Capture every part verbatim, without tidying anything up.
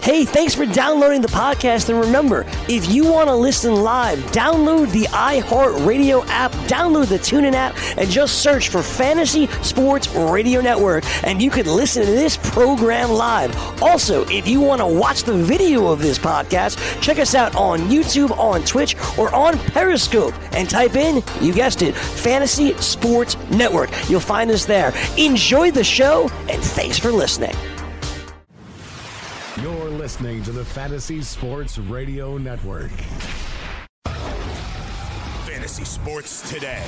Hey, thanks for downloading the podcast. And remember, if you want to listen live, download the iHeartRadio app, download the TuneIn app, and just search for Fantasy Sports Radio Network, and you can listen to this program live. Also, if you want to watch the video of this podcast, check us out on YouTube, on Twitch, or on Periscope, and type in, you guessed it, Fantasy Sports Network. You'll find us there. Enjoy the show, and thanks for listening. You're listening to the Fantasy Sports Radio Network. Fantasy Sports Today.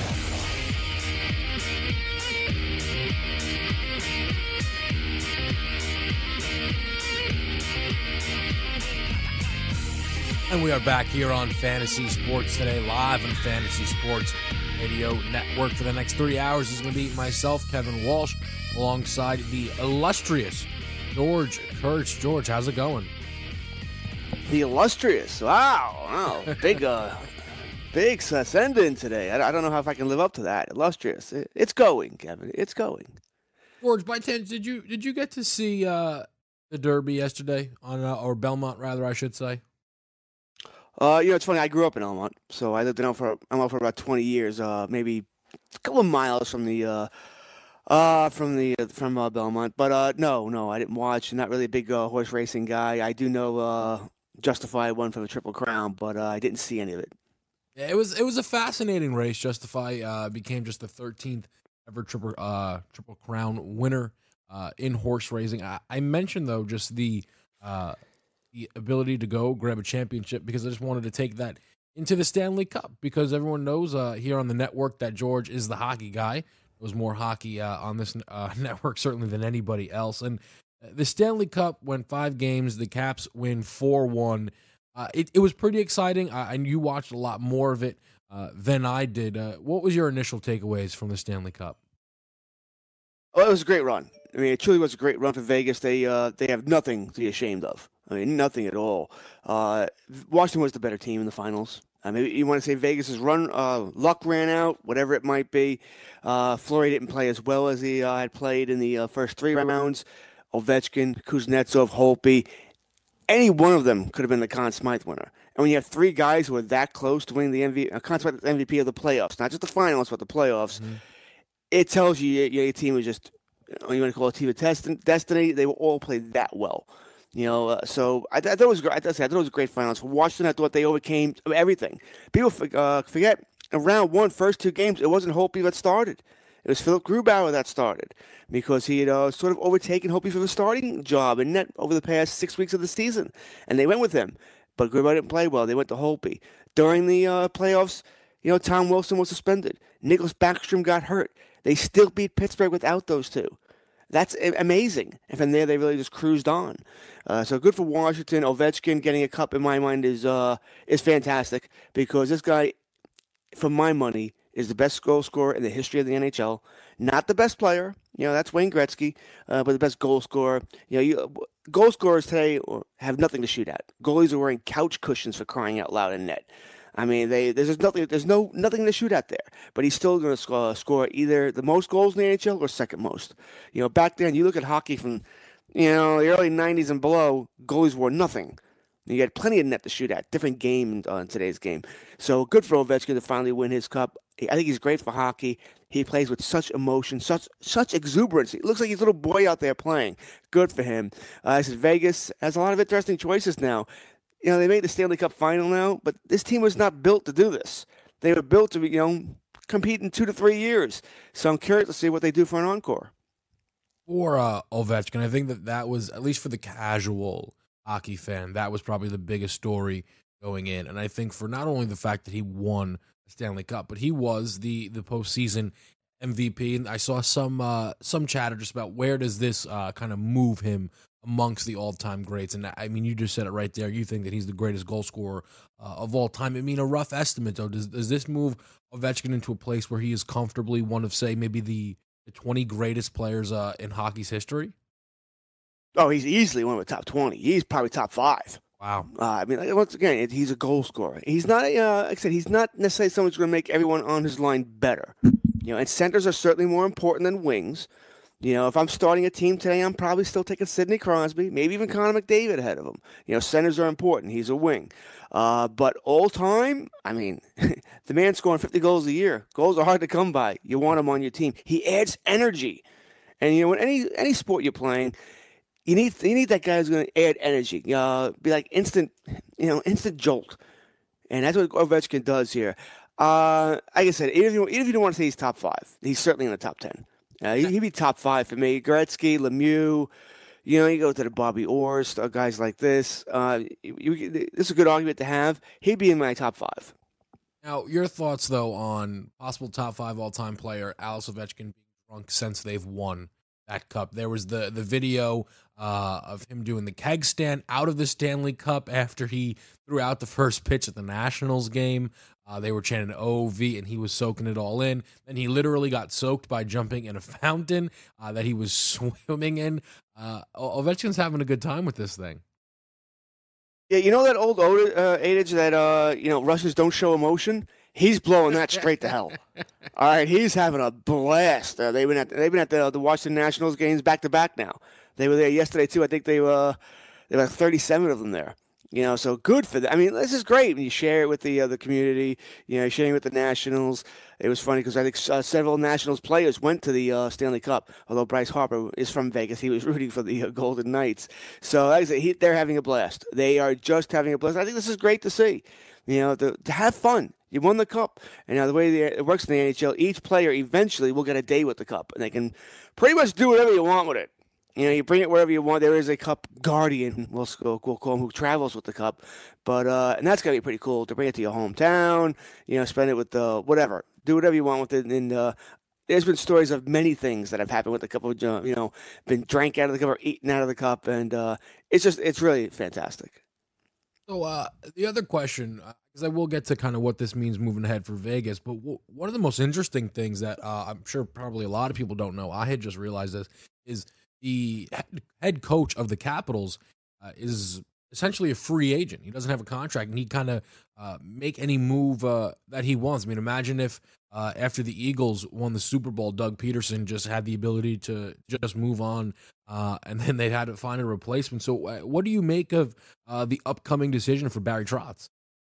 And we are back here on Fantasy Sports Today, live on Fantasy Sports Radio Network. For the next three hours is going to be myself, Kevin Walsh, alongside the illustrious George Kurtz. George, how's it going? The illustrious. Wow. Wow. Big, uh, big ascendant today. I, I don't know how if I can live up to that. Illustrious. It, it's going, Kevin. It's going. George, by chance, did you did you get to see uh, the Derby yesterday on uh, or Belmont, rather, I should say? Uh, you know, it's funny. I grew up in Elmont, so I lived in Elmont for Elmont for about twenty years. Uh, maybe a couple of miles from the uh, uh from the from uh, Belmont. But uh, no, no, I didn't watch. I'm not really a big uh, horse racing guy. I do know uh, Justify won for the Triple Crown, but uh, I didn't see any of it. Yeah, it was it was a fascinating race. Justify uh, became just the thirteenth ever Triple uh, Triple Crown winner uh, in horse racing. I, I mentioned though just the. Uh, the ability to go grab a championship because I just wanted to take that into the Stanley Cup because everyone knows uh, here on the network that George is the hockey guy. There's more hockey uh, on this uh, network certainly than anybody else. And the Stanley Cup went five games. The Caps win four one. Uh, it, it was pretty exciting, uh, and you watched a lot more of it uh, than I did. Uh, what was your initial takeaways from the Stanley Cup? Oh, it was a great run. I mean, it truly was a great run for Vegas. They uh, they have nothing to be ashamed of. I mean, nothing at all. Uh, Washington was the better team in the finals. I mean, you want to say Vegas's run, uh, luck ran out, whatever it might be. Uh, Fleury didn't play as well as he uh, had played in the uh, first three rounds. Ovechkin, Kuznetsov, Holtby, any one of them could have been the Conn Smythe winner. And when you have three guys who are that close to winning the M V P, uh, Conn Smythe M V P of the playoffs, not just the finals, but the playoffs, mm-hmm. It tells you your, your team was just, you want to call it a team of destiny. They were all played that well. You know, uh, so I, I thought it was great. I thought it was a great finals for Washington. I thought they overcame everything. People uh, forget in round one, first two games, it wasn't Holtby that started. It was Philip Grubauer that started because he had uh, sort of overtaken Holtby for the starting job in net over the past six weeks of the season, and they went with him. But Grubauer didn't play well. They went to Holtby during the uh, playoffs. You know, Tom Wilson was suspended. Nicholas Backstrom got hurt. They still beat Pittsburgh without those two. That's amazing. And from there, they really just cruised on. Uh, so good for Washington. Ovechkin getting a cup, in my mind, is uh, is fantastic because this guy, for my money, is the best goal scorer in the history of the N H L. Not the best player. You know, that's Wayne Gretzky, uh, but the best goal scorer. You know, you, goal scorers today have nothing to shoot at. Goalies are wearing couch cushions for crying out loud in net. I mean, they there's nothing there's no nothing to shoot at there, but he's still going to score, score either the most goals in the N H L or second most. You know, back then you look at hockey from, you know, the early nineties and below, goalies were nothing. You had plenty of net to shoot at. Different game uh, in today's game. So good for Ovechkin to finally win his cup. I think he's great for hockey. He plays with such emotion, such such exuberance. It looks like he's a little boy out there playing. Good for him. Uh, I said Vegas has a lot of interesting choices now. You know, they made the Stanley Cup final now, but this team was not built to do this. They were built to, you know, compete in two to three years. So I'm curious to see what they do for an encore. For uh, Ovechkin, I think that that was, at least for the casual hockey fan, that was probably the biggest story going in. And I think for not only the fact that he won the Stanley Cup, but he was the, the postseason M V P. And I saw some uh, some chatter just about where does this uh, kind of move him amongst the all-time greats. And I mean, you just said it right there. You think that he's the greatest goal scorer uh, of all time. I mean, a rough estimate, though. Does, does this move Ovechkin into a place where he is comfortably one of, say, maybe the, the twenty greatest players uh, in hockey's history? Oh, he's easily one of the top twenty. He's probably top five. Wow. Uh, I mean, once again, he's a goal scorer. He's not, uh, like I said, he's not necessarily someone who's going to make everyone on his line better. You know, and centers are certainly more important than wings. You know, if I'm starting a team today, I'm probably still taking Sidney Crosby, maybe even Connor McDavid ahead of him. You know, centers are important. He's a wing. Uh, but all time, I mean, the man's scoring fifty goals a year. Goals are hard to come by. You want him on your team. He adds energy. And, you know, in any any sport you're playing, you need you need that guy who's going to add energy. Uh, be like instant, you know, instant jolt. And that's what Ovechkin does here. Uh, like I said, even if, you, even if you don't want to say he's top five, he's certainly in the top ten. Uh, he'd be top five for me. Gretzky, Lemieux, you know, you go to the Bobby Orr, uh, guys like this. Uh, you, you, this is a good argument to have. He'd be in my top five. Now, your thoughts, though, on possible top five all-time player, Alex Ovechkin, being drunk since they've won that cup. There was the, the video uh, of him doing the keg stand out of the Stanley Cup after he threw out the first pitch at the Nationals game. Uh, they were chanting O V, and he was soaking it all in. Then he literally got soaked by jumping in a fountain uh, that he was swimming in. Uh, Ovechkin's having a good time with this thing. Yeah, you know that old uh, adage that, uh, you know, Russians don't show emotion? He's blowing that straight to hell. All right, he's having a blast. Uh, they've been at they've been at the, the Washington Nationals games back to back now. They were there yesterday too. I think they were there were thirty-seven of them there. You know, so good for them. I mean, this is great. You share it with the uh, the community. You know, sharing it with the Nationals. It was funny because I think uh, several Nationals players went to the uh, Stanley Cup. Although Bryce Harper is from Vegas, he was rooting for the uh, Golden Knights. So like I say, he, they're having a blast. They are just having a blast. I think this is great to see. You know, to, to have fun. You won the cup. And now the way the, it works in the N H L, each player eventually will get a day with the cup, and they can pretty much do whatever you want with it. You know, you bring it wherever you want. There is a cup guardian, we'll, we'll call him, who travels with the cup. But uh, and that's going to be pretty cool to bring it to your hometown, you know, spend it with the whatever. Do whatever you want with it. And uh, there's been stories of many things that have happened with the cup, of, you know, been drank out of the cup or eaten out of the cup. And uh, it's just, it's really fantastic. So uh, the other question, because uh, I will get to kind of what this means moving ahead for Vegas, but w- one of the most interesting things that uh, I'm sure probably a lot of people don't know, I had just realized this, is the head coach of the Capitals uh, is essentially a free agent. He doesn't have a contract, and he kind of uh, make any move uh, that he wants. I mean, imagine if uh, after the Eagles won the Super Bowl, Doug Peterson just had the ability to just move on, uh, and then they had to find a replacement. So uh, what do you make of uh, the upcoming decision for Barry Trotz?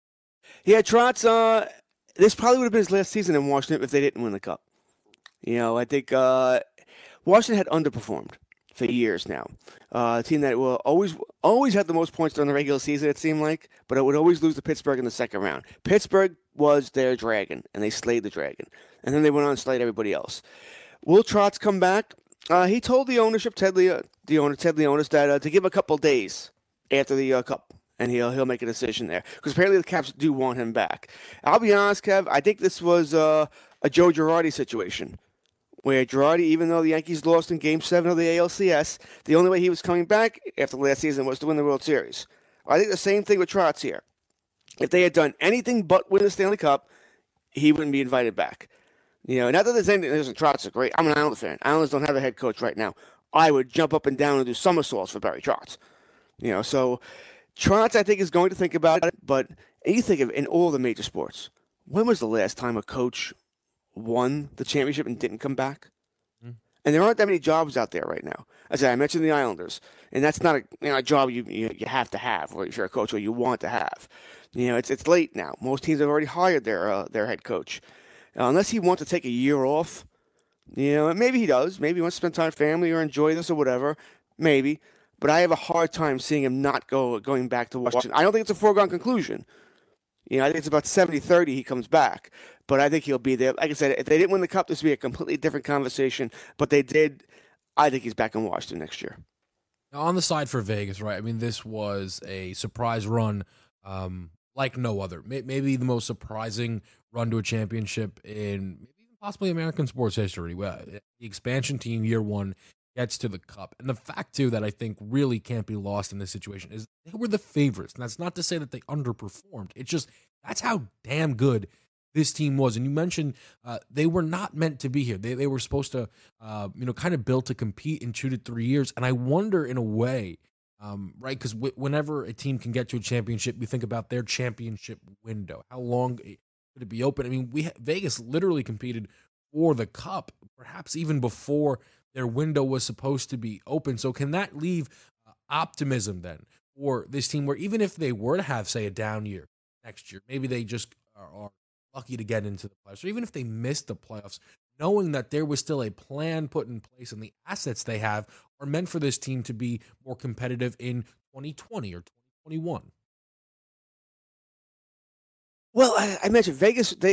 Yeah, Trotz, uh, this probably would have been his last season in Washington if they didn't win the Cup. You know, I think uh, Washington had underperformed for years now. Uh, a team that will always always had the most points during the regular season, it seemed like, but it would always lose to Pittsburgh in the second round. Pittsburgh was their dragon, and they slayed the dragon. And then they went on and slayed everybody else. Will Trotz come back? Uh, he told the ownership, Ted Le- the owner, Ted Leonis, that uh, to give him a couple days after the uh, Cup, and he'll he'll make a decision there. Because apparently the Caps do want him back. I'll be honest, Kev, I think this was uh, a Joe Girardi situation, where Girardi, even though the Yankees lost in Game seven of the A L C S, the only way he was coming back after last season was to win the World Series. I think the same thing with Trotz here. If they had done anything but win the Stanley Cup, he wouldn't be invited back. You know, not that there's anything, listen, Trotz is great. I'm an Islanders fan. Islanders don't have a head coach right now. I would jump up and down and do somersaults for Barry Trotz. You know, so Trotz, I think, is going to think about it, but you think of in all the major sports, when was the last time a coach won the championship and didn't come back? Mm. And there aren't that many jobs out there right now. As I mentioned the Islanders, and that's not a, you know, a job you, you you have to have, or if you're a coach, or you want to have. You know, it's it's late now. Most teams have already hired their uh, their head coach, uh, unless he wants to take a year off. You know, maybe he does. Maybe he wants to spend time with family or enjoy this or whatever. Maybe, but I have a hard time seeing him not go going back to Washington. I don't think it's a foregone conclusion. You know, I think it's about seventy thirty he comes back. But I think he'll be there. Like I said, if they didn't win the Cup, this would be a completely different conversation. But they did. I think he's back in Washington next year. Now, on the side for Vegas, right? I mean, this was a surprise run um, like no other. Maybe the most surprising run to a championship in maybe possibly American sports history. Well, the expansion team, year one, gets to the Cup. And the fact, too, that I think really can't be lost in this situation is they were the favorites. And that's not to say that they underperformed. It's just that's how damn good this team was. And you mentioned uh, they were not meant to be here. They they were supposed to, uh, you know, kind of built to compete in two to three years. And I wonder, in a way, um, right, because w- whenever a team can get to a championship, you think about their championship window. How long could it be open? I mean, we Vegas literally competed for the Cup, perhaps even before their window was supposed to be open. So can that leave uh, optimism then for this team, where even if they were to have, say, a down year next year, maybe they just are, are lucky to get into the playoffs, or even if they miss the playoffs, knowing that there was still a plan put in place and the assets they have are meant for this team to be more competitive in twenty twenty or twenty twenty-one? Well, I, I mentioned Vegas, they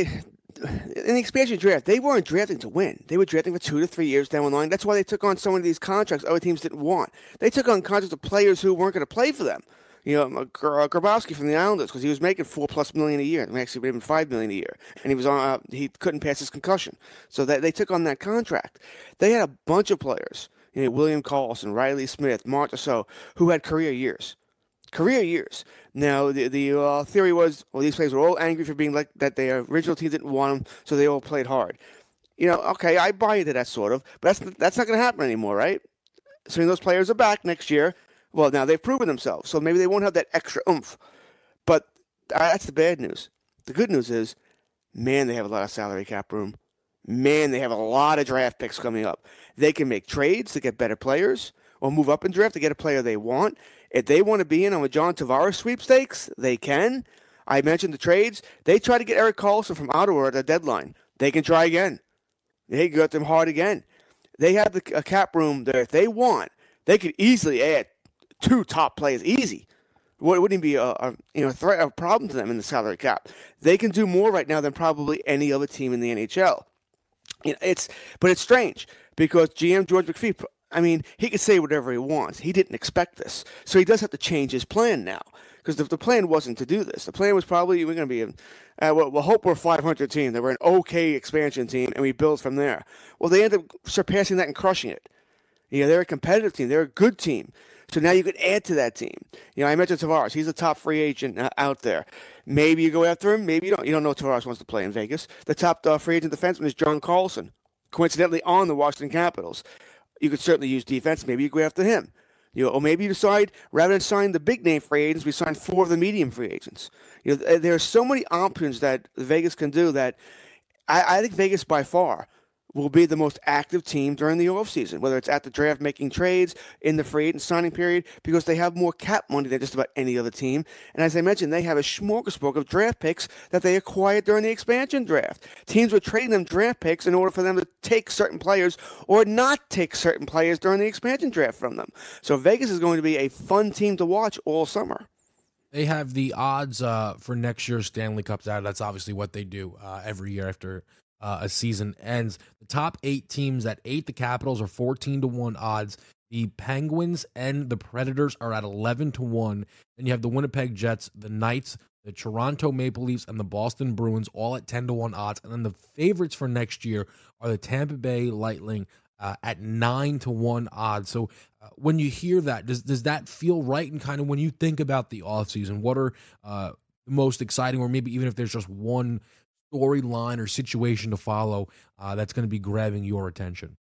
in the expansion draft, they weren't drafting to win. They were drafting for two to three years down the line. That's why they took on so many of these contracts other teams didn't want. They took on contracts of players who weren't going to play for them. You know, Grabowski from the Islanders, because he was making four plus million a year. I mean, actually, even five million a year, and he was on. Uh, he couldn't pass his concussion, so that they took on that contract. They had a bunch of players, you know, William Karlsson, Riley Smith, Marchessault, who had career years, career years. Now, the the uh, theory was, well, these players were all angry for being like that. Their original team didn't want them, so they all played hard. You know, okay, I buy into that sort of, but that's that's not going to happen anymore, right? So those players are back next year. Well, now they've proven themselves, so maybe they won't have that extra oomph. But that's the bad news. The good news is, man, they have a lot of salary cap room. Man, they have a lot of draft picks coming up. They can make trades to get better players or move up in draft to get a player they want. If they want to be in on a John Tavares sweepstakes, they can. I mentioned the trades. They tried to get Erik Karlsson from Ottawa at the deadline. They can try again. They got them hard again. They have the a cap room there. If they want, they could easily add two top players, easy. It wouldn't even be a, a you know threat, a problem to them in the salary cap. They can do more right now than probably any other team in the N H L. You know, it's but it's strange because G M George McPhee, I mean, he can say whatever he wants. He didn't expect this, so he does have to change his plan now because the, the plan wasn't to do this. The plan was probably we're going to be a, uh, we'll, we'll hope we're a five hundred team, that we're an okay expansion team, and we build from there. Well, they end up surpassing that and crushing it. You know, they're a competitive team. They're a good team. So now you could add to that team. You know, I mentioned Tavares. He's a top free agent uh, out there. Maybe you go after him. Maybe you don't. You don't know if Tavares wants to play in Vegas. The top uh, free agent defenseman is John Carlson, coincidentally on the Washington Capitals. You could certainly use defense. Maybe you go after him. You know, or maybe you decide, rather than sign the big name free agents, we sign four of the medium free agents. You know, there are so many options that Vegas can do that I, I think Vegas by far will be the most active team during the offseason, whether it's at the draft making trades, in the free agent signing period, because they have more cap money than just about any other team. And as I mentioned, they have a smorgasbord of draft picks that they acquired during the expansion draft. Teams were trading them draft picks in order for them to take certain players or not take certain players during the expansion draft from them. So Vegas is going to be a fun team to watch all summer. They have the odds uh, for next year's Stanley Cup out. That's obviously what they do uh, every year after Uh, a season ends. The top eight teams at eight, the Capitals are fourteen to one odds. The Penguins and the Predators are at eleven to one. Then you have the Winnipeg Jets, the Knights, the Toronto Maple Leafs, and the Boston Bruins all at ten to one odds. And then the favorites for next year are the Tampa Bay Lightning uh, at nine to one odds. So uh, when you hear that, does does that feel right? And kind of when you think about the offseason, what are uh, the most exciting, or maybe even if there's just one storyline or situation to follow uh, that's going to be grabbing your attention?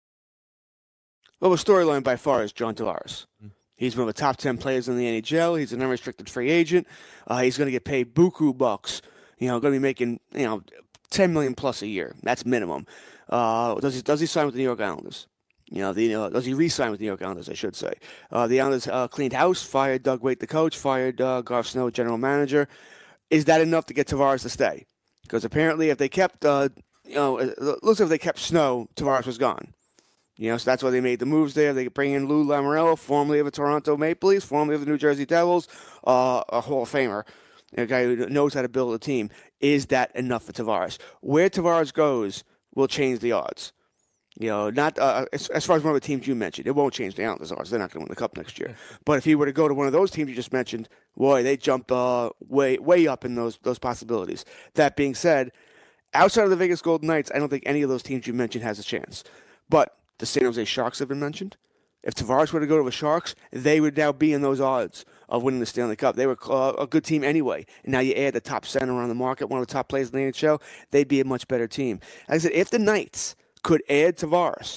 Well, the storyline by far is John Tavares. Mm-hmm. He's one of the top ten players in the N H L. He's an unrestricted free agent. Uh, he's going to get paid buku bucks. You know, going to be making you know ten million plus a year. That's minimum. Uh, does he does he sign with the New York Islanders? You know, the, uh, does he re-sign with the New York Islanders? I should say. Uh, the Islanders uh, cleaned house, fired Doug Weight, the coach, fired uh, Garth Snow, general manager. Is that enough to get Tavares to stay? Because apparently, if they kept, uh, you know, it looks like if they kept Snow, Tavares was gone. You know, so that's why they made the moves there. They bring in Lou Lamoriello, formerly of the Toronto Maple Leafs, formerly of the New Jersey Devils, uh, a Hall of Famer, a guy who knows how to build a team. Is that enough for Tavares? Where Tavares goes will change the odds. You know, not uh, as, as far as one of the teams you mentioned, it won't change the Islanders' odds. They're not going to win the Cup next year. But if he were to go to one of those teams you just mentioned, boy, they jump uh, way way up in those those possibilities. That being said, outside of the Vegas Golden Knights, I don't think any of those teams you mentioned has a chance. But the San Jose Sharks have been mentioned. If Tavares were to go to the Sharks, they would now be in those odds of winning the Stanley Cup. They were uh, a good team anyway. And now you add the top center on the market, one of the top players in the N H L, they'd be a much better team. Like I said, if the Knights could add Tavares,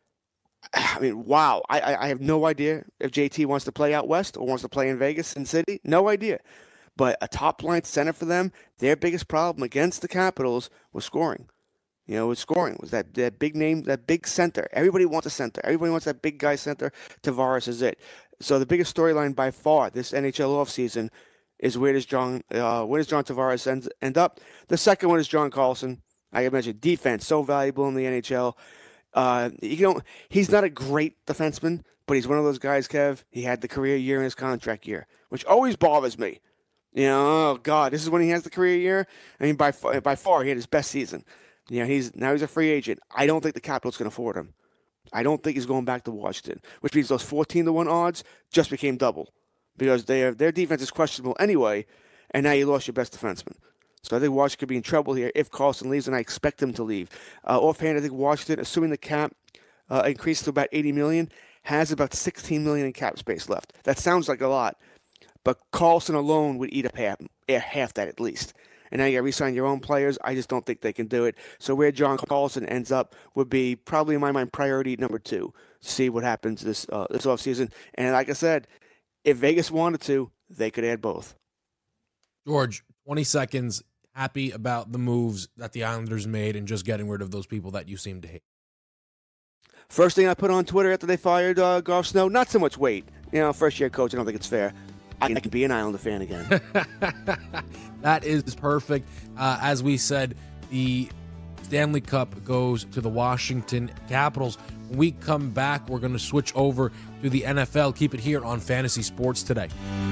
I mean, wow. I, I have no idea if J T wants to play out west or wants to play in Vegas, Sin City. No idea. But a top-line center for them, their biggest problem against the Capitals was scoring. You know, with scoring was that, that big name, that big center. Everybody wants a center. Everybody wants that big guy center. Tavares is it. So the biggest storyline by far this N H L offseason is where does John uh, where does John Tavares end, end up? The second one is John Carlson. Like I mentioned, defense so valuable in the N H L. Uh, you know, he's not a great defenseman, but he's one of those guys, Kev. He had the career year in his contract year, which always bothers me. You know, oh God, this is when he has the career year. I mean, by by far, he had his best season. You know, he's now he's a free agent. I don't think the Capitals can afford him. I don't think he's going back to Washington, which means those fourteen to one odds just became double because their their defense is questionable anyway, and now you lost your best defenseman. So I think Washington could be in trouble here if Carlson leaves, and I expect him to leave. Uh, offhand, I think Washington, assuming the cap uh, increased to about eighty million dollars, has about sixteen million dollars in cap space left. That sounds like a lot, but Carlson alone would eat up half, half that at least. And now you got to re-sign your own players. I just don't think they can do it. So where John Carlson ends up would be probably, in my mind, priority number two. See what happens this uh, this offseason. And like I said, if Vegas wanted to, they could add both. George, twenty seconds. Happy about the moves that the Islanders made and just getting rid of those people that you seem to hate. First thing I put on Twitter after they fired uh, Garth Snow, not so much weight. You know, first-year coach, I don't think it's fair. I can be an Islander fan again. That is perfect. Uh, as we said, the Stanley Cup goes to the Washington Capitals. When we come back, we're going to switch over to the N F L. Keep it here on Fantasy Sports Today.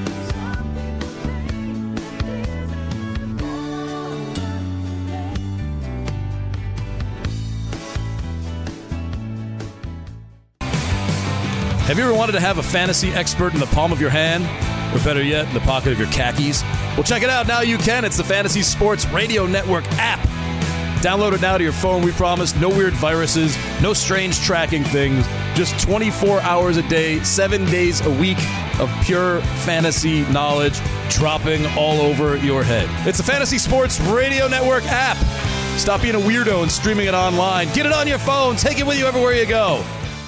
Have you ever wanted to have a fantasy expert in the palm of your hand? Or better yet, in the pocket of your khakis? Well, check it out. Now you can. It's the Fantasy Sports Radio Network app. Download it now to your phone. We promise no weird viruses, no strange tracking things, just twenty-four hours a day, seven days a week of pure fantasy knowledge dropping all over your head. It's the Fantasy Sports Radio Network app. Stop being a weirdo and streaming it online. Get it on your phone. Take it with you everywhere you go.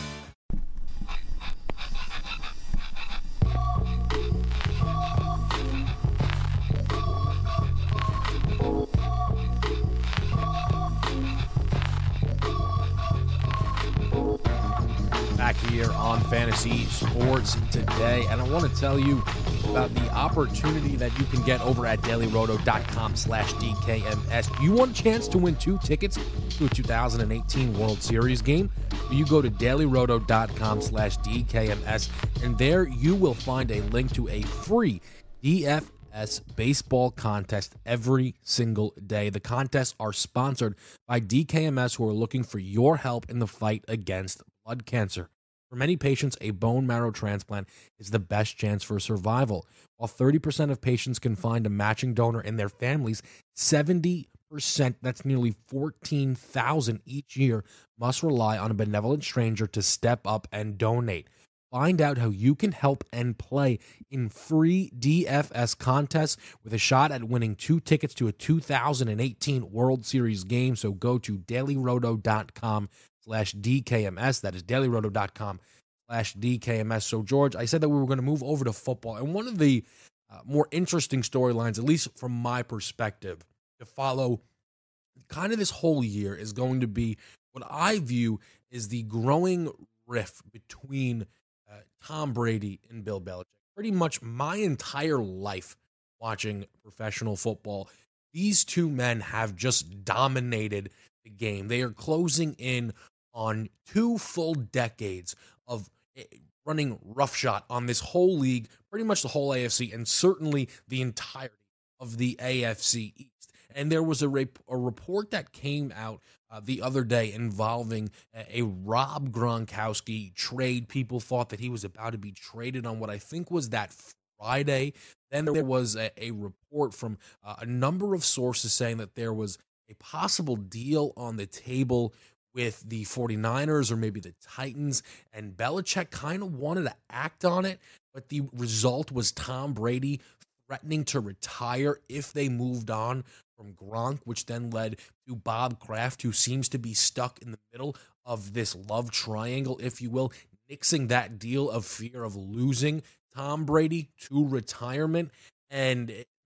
Here on Fantasy Sports Today, and I want to tell you about the opportunity that you can get over at dailyroto.com slash DKMS. You want a chance to win two tickets to a two thousand eighteen World Series game? You go to dailyroto.com slash DKMS, and there you will find a link to a free D F S baseball contest every single day. The contests are sponsored by D K M S, who are looking for your help in the fight against blood cancer. For many patients, a bone marrow transplant is the best chance for survival. While thirty percent of patients can find a matching donor in their families, seventy percent, that's nearly fourteen thousand each year, must rely on a benevolent stranger to step up and donate. Find out how you can help and play in free D F S contests with a shot at winning two tickets to a two thousand eighteen World Series game. So go to dailyroto.com slash DKMS. That is dailyroto.com slash DKMS. So, George, I said that we were going to move over to football. And one of the uh, more interesting storylines, at least from my perspective, to follow kind of this whole year is going to be what I view is the growing rift between uh, Tom Brady and Bill Belichick. Pretty much my entire life watching professional football, these two men have just dominated the game. They are closing in on two full decades of running roughshod on this whole league, pretty much the whole A F C, and certainly the entirety of the A F C East. And there was a, rep- a report that came out uh, the other day involving a, a Rob Gronkowski trade. People thought that he was about to be traded on what I think was that Friday. Then there was a, a report from uh, a number of sources saying that there was a possible deal on the table with the 49ers or maybe the Titans, and Belichick kind of wanted to act on it, but the result was Tom Brady threatening to retire if they moved on from Gronk, which then led to Bob Kraft, who seems to be stuck in the middle of this love triangle, if you will, nixing that deal of fear of losing Tom Brady to retirement. And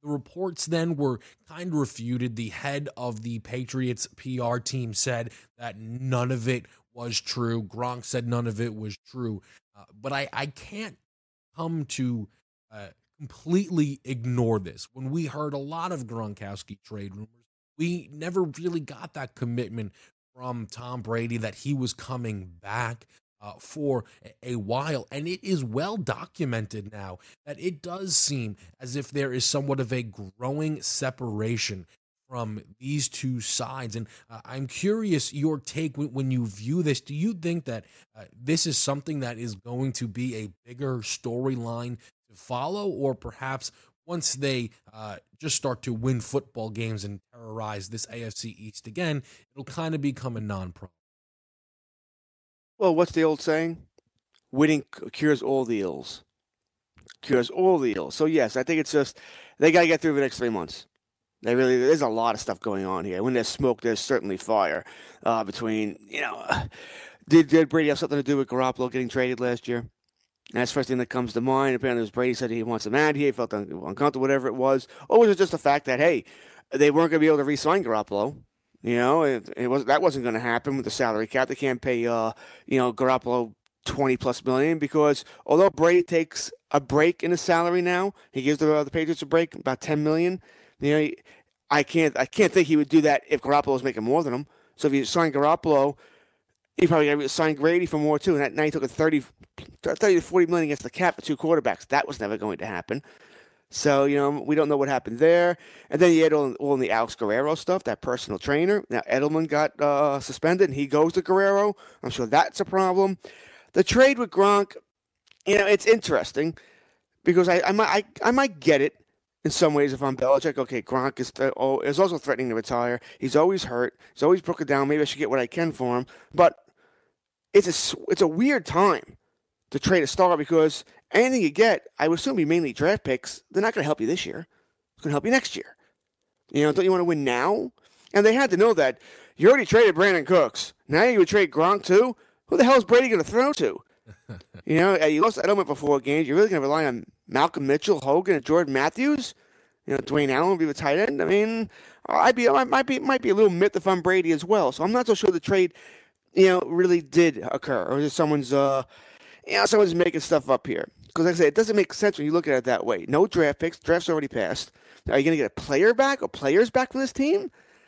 The reports then were kind of refuted. The head of the Patriots P R team said that none of it was true. Gronk said none of it was true. Uh, but I, I can't come to uh, completely ignore this. When we heard a lot of Gronkowski trade rumors, we never really got that commitment from Tom Brady that he was coming back uh, for a while. And it is well documented now that it does seem as if there is somewhat of a growing separation from these two sides. And uh, I'm curious your take when, when you view this. Do you think that uh, this is something that is going to be a bigger storyline to follow, or perhaps once they uh, just start to win football games and terrorize this A F C East again, it'll kind of become a non-problem? Well, what's the old saying? Winning cures all the ills. Cures all the ills. So, yes, I think it's just they got to get through the next three months. They really, there's a lot of stuff going on here. When there's smoke, there's certainly fire. Uh, between, you know, did, did Brady have something to do with Garoppolo getting traded last year? And that's the first thing that comes to mind. Apparently, it was Brady said he wants him out here. He felt un- uncomfortable, whatever it was. Or was it just the fact that, hey, they weren't going to be able to re-sign Garoppolo? You know, it, it was that wasn't going to happen with the salary cap. They can't pay, uh, you know, Garoppolo twenty plus million because although Brady takes a break in his salary now, he gives the, uh, the Patriots a break, about ten million. You know, I can't, I can't think he would do that if Garoppolo was making more than him. So if you sign Garoppolo, he probably got to sign Grady for more too. And now he took a thirty, thirty to forty million against the cap for two quarterbacks. That was never going to happen. So, you know, we don't know what happened there. And then you had all, all in the Alex Guerrero stuff, that personal trainer. Now, Edelman got uh, suspended, and he goes to Guerrero. I'm sure that's a problem. The trade with Gronk, you know, it's interesting because I, I, might, I, I might get it in some ways if I'm Belichick. Okay, Gronk is, th- oh, is also threatening to retire. He's always hurt. He's always broken down. Maybe I should get what I can for him. But it's a, it's a weird time to trade a star because anything you get, I would assume, be mainly draft picks. They're not going to help you this year. It's going to help you next year. You know, don't you want to win now? And they had to know that you already traded Brandon Cooks. Now you would trade Gronk too? Who the hell is Brady going to throw to? You know, you lost Edelman for four games. You're really going to rely on Malcolm Mitchell, Hogan, and Jordan Matthews? You know, Dwayne Allen will be the tight end. I mean, I'd be, I might be, might be a little myth if I'm Brady as well. So I'm not so sure the trade, you know, really did occur, or is someone's, uh, you know, someone's making stuff up here. Because like I say, it doesn't make sense when you look at it that way. No draft picks. Draft's already passed. Are you going to get a player back or players back from this team?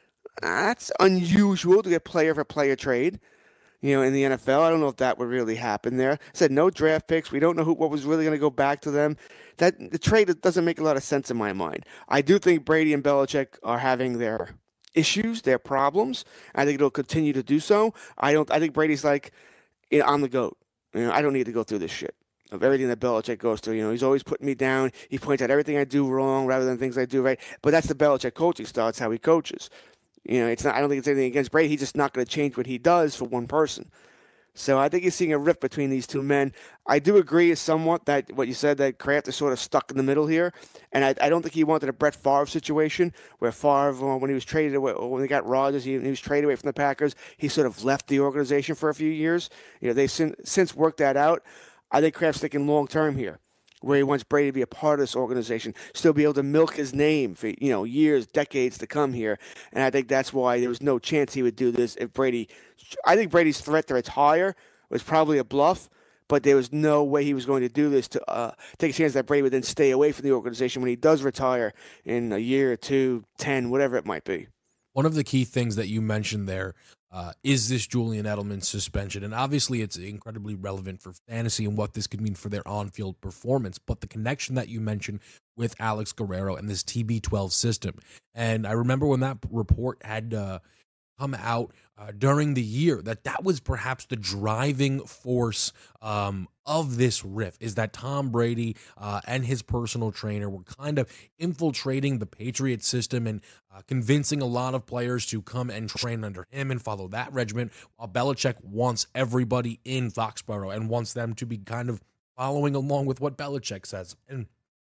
That's unusual to get player for player trade. You know, in the N F L, I don't know if that would really happen there. I said no draft picks. We don't know who what was really going to go back to them. That the trade doesn't make a lot of sense in my mind. I do think Brady and Belichick are having their issues, their problems. I think it'll continue to do so. I don't. I think Brady's like, you know, I'm the GOAT. You know, I don't need to go through this shit of everything that Belichick goes through. You know, he's always putting me down. He points out everything I do wrong rather than things I do right. But that's the Belichick coaching style. It's how he coaches. You know, it's not. I don't think it's anything against Brady. He's just not going to change what he does for one person. So I think you're seeing a rift between these two men. I do agree somewhat that what you said, that Kraft is sort of stuck in the middle here. And I, I don't think he wanted a Brett Favre situation where Favre, when he was traded away, or when they got Rodgers, he, he was traded away from the Packers. He sort of left the organization for a few years. You know, they've sin, since worked that out. I think Kraft's thinking long term here, where he wants Brady to be a part of this organization, still be able to milk his name for, you know, years, decades to come here. And I think that's why there was no chance he would do this if Brady – I think Brady's threat to retire was probably a bluff, but there was no way he was going to do this to uh, take a chance that Brady would then stay away from the organization when he does retire in a year or two, ten, whatever it might be. One of the key things that you mentioned there uh, is this Julian Edelman suspension. And obviously it's incredibly relevant for fantasy and what this could mean for their on-field performance. But the connection that you mentioned with Alex Guerrero and this T B twelve system. And I remember when that report had uh, come out uh, during the year, that that was perhaps the driving force um, of this rift, is that Tom Brady uh, and his personal trainer were kind of infiltrating the Patriot system and uh, convincing a lot of players to come and train under him and follow that regimen, while Belichick wants everybody in Foxborough and wants them to be kind of following along with what Belichick says. And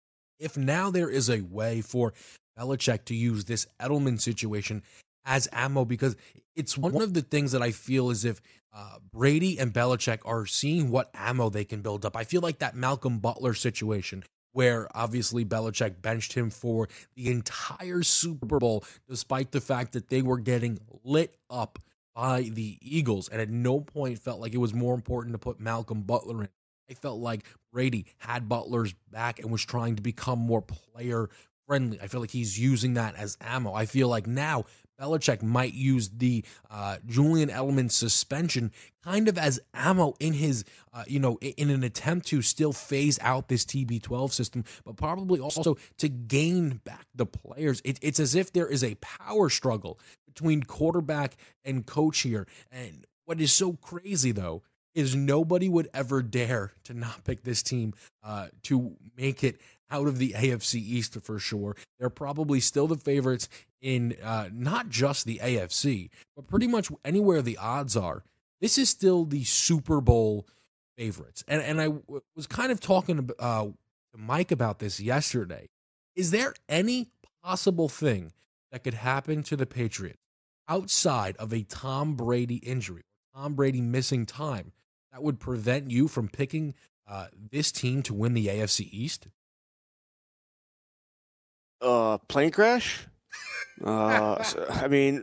if now there is a way for Belichick to use this Edelman situation as ammo, because it's one of the things that I feel as if uh, Brady and Belichick are seeing what ammo they can build up. I feel like that Malcolm Butler situation where obviously Belichick benched him for the entire Super Bowl, despite the fact that they were getting lit up by the Eagles, and at no point felt like it was more important to put Malcolm Butler in. I felt like Brady had Butler's back and was trying to become more player friendly. I feel like he's using that as ammo. I feel like now Belichick might use the uh, Julian Edelman suspension kind of as ammo in his, uh, you know, in an attempt to still phase out this T B twelve system, but probably also to gain back the players. It, it's as if there is a power struggle between quarterback and coach here. And what is so crazy, though, is nobody would ever dare to not pick this team uh, to make it out of the A F C East for sure. They're probably still the favorites in uh, not just the A F C, but pretty much anywhere the odds are. This is still the Super Bowl favorites. And and I w- was kind of talking uh, to Mike about this yesterday. Is there any possible thing that could happen to the Patriots outside of a Tom Brady injury, Tom Brady missing time, that would prevent you from picking uh, this team to win the A F C East? Uh, plane crash? uh, so, I mean,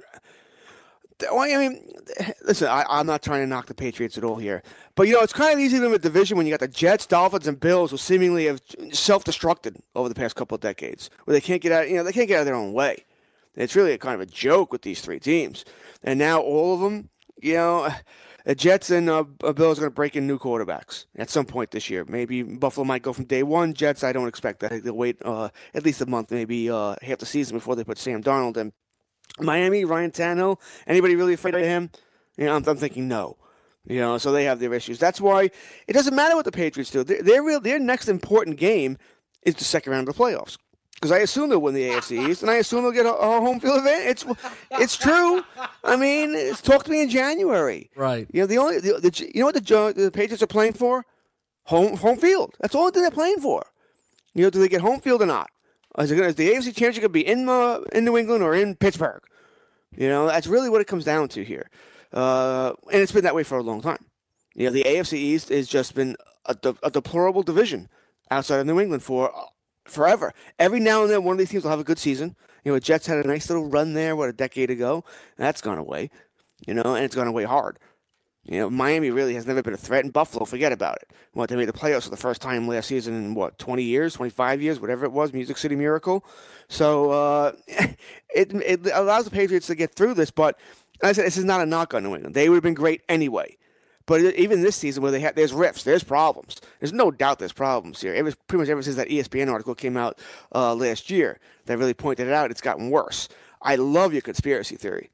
well, I mean, listen, I, I'm not trying to knock the Patriots at all here, but you know, it's kind of easy to win a division when you got the Jets, Dolphins, and Bills, who seemingly have self-destructed over the past couple of decades, where they can't get out. You know, they can't get out of their own way. It's really a kind of a joke with these three teams, and now all of them, you know. The Jets and uh, Bills are going to break in new quarterbacks at some point this year. Maybe Buffalo might go from day one. Jets, I don't expect that. They'll wait uh, at least a month, maybe uh, half the season before they put Sam Darnold in. Miami, Ryan Tannehill, anybody really afraid of him? You know, I'm, I'm thinking no. You know, so they have their issues. That's why it doesn't matter what the Patriots do. Their, their, real, their next important game is the second round of the playoffs. Because I assume they'll win the A F C East, and I assume they'll get a, a home field advantage. It's it's true. I mean, it's, talk to me in January. Right. You know the only the, the, you know what the the Patriots are playing for? Home home field. That's all they're playing for. You know, do they get home field or not? Is, it gonna, is the A F C Championship going to be in uh, in New England or in Pittsburgh? You know, that's really what it comes down to here, uh, and it's been that way for a long time. You know, the A F C East has just been a, de- a deplorable division outside of New England for. Uh, Forever. Every now and then, one of these teams will have a good season. You know, the Jets had a nice little run there, what, a decade ago. That's gone away, you know, and it's gone away hard. You know, Miami really has never been a threat, and Buffalo, forget about it. What, they made the playoffs for the first time last season in, what, twenty years, twenty-five years, whatever it was, Music City Miracle. So uh, it, it allows the Patriots to get through this, but like I said, this is not a knock on New England. They would have been great anyway. But even this season, where they had, there's rifts, there's problems. There's no doubt there's problems here. It was pretty much ever since that E S P N article came out uh, last year that really pointed it out. It's gotten worse. I love your conspiracy theory.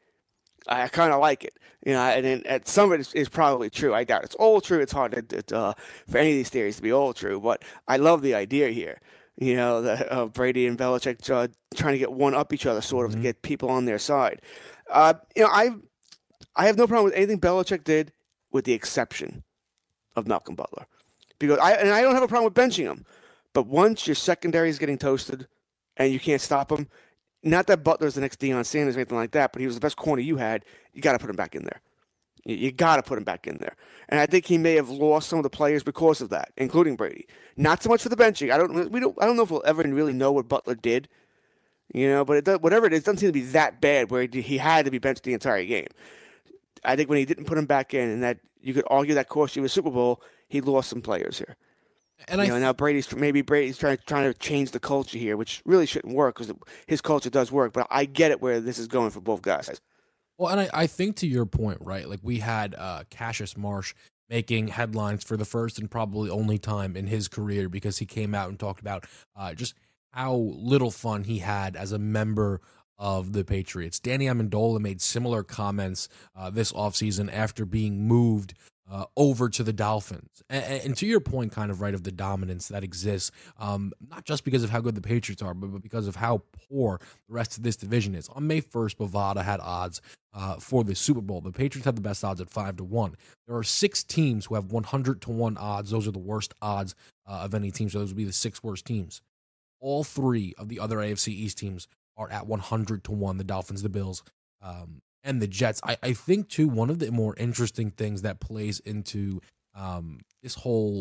I kind of like it, you know. And, and, and some of it is, is probably true. I doubt it's all true. It's hard to, to, uh, for any of these theories to be all true. But I love the idea here. You know, the, uh, Brady and Belichick uh, trying to get one up each other, sort of, mm-hmm. to get people on their side. Uh, you know, I I have no problem with anything Belichick did, with the exception of Malcolm Butler. Because I and I don't have a problem with benching him. But once your secondary is getting toasted and you can't stop him, not that Butler's the next Deion Sanders or anything like that, but he was the best corner you had, you got to put him back in there. You, you got to put him back in there. And I think he may have lost some of the players because of that, including Brady. Not so much for the benching. I don't we don't I don't know if we'll ever really know what Butler did. You know, but it does, whatever it is, it doesn't seem to be that bad where he, he had to be benched the entire game. I think when he didn't put him back in, and that you could argue that cost you a Super Bowl, he lost some players here. And you I know, th- now Brady's maybe Brady's trying trying to change the culture here, which really shouldn't work because his culture does work. But I get it where this is going for both guys. Well, and I, I think to your point, right? Like we had uh, Cassius Marsh making headlines for the first and probably only time in his career because he came out and talked about uh, just how little fun he had as a member of the Patriots. Danny Amendola made similar comments uh, this offseason after being moved uh, over to the Dolphins. And, and to your point, kind of right, of the dominance that exists, um, not just because of how good the Patriots are, but, but because of how poor the rest of this division is. On May first, Bovada had odds uh, for the Super Bowl. The Patriots had the best odds at five to one. There are six teams who have one hundred to one odds. Those are the worst odds uh, of any team, so those would be the six worst teams. All three of the other A F C East teams are at one hundred to one, the Dolphins, the Bills, um, and the Jets. I, I think, too, one of the more interesting things that plays into um, this whole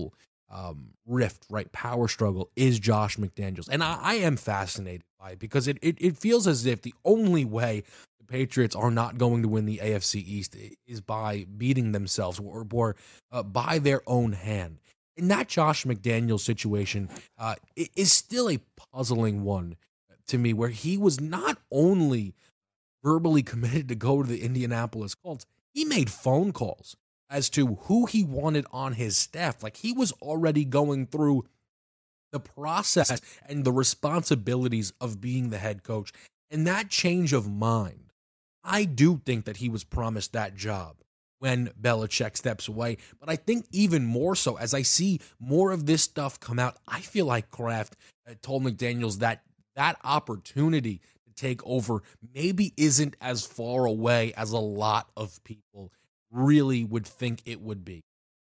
um, rift, right, power struggle is Josh McDaniels. And I, I am fascinated by it because it, it, it feels as if the only way the Patriots are not going to win the A F C East is by beating themselves or, or uh, by their own hand. And that Josh McDaniels situation uh, is still a puzzling one to me, where he was not only verbally committed to go to the Indianapolis Colts, he made phone calls as to who he wanted on his staff. Like, he was already going through the process and the responsibilities of being the head coach. And that change of mind, I do think that he was promised that job when Belichick steps away. But I think even more so, as I see more of this stuff come out, I feel like Kraft uh, told McDaniels that that opportunity to take over maybe isn't as far away as a lot of people really would think it would be.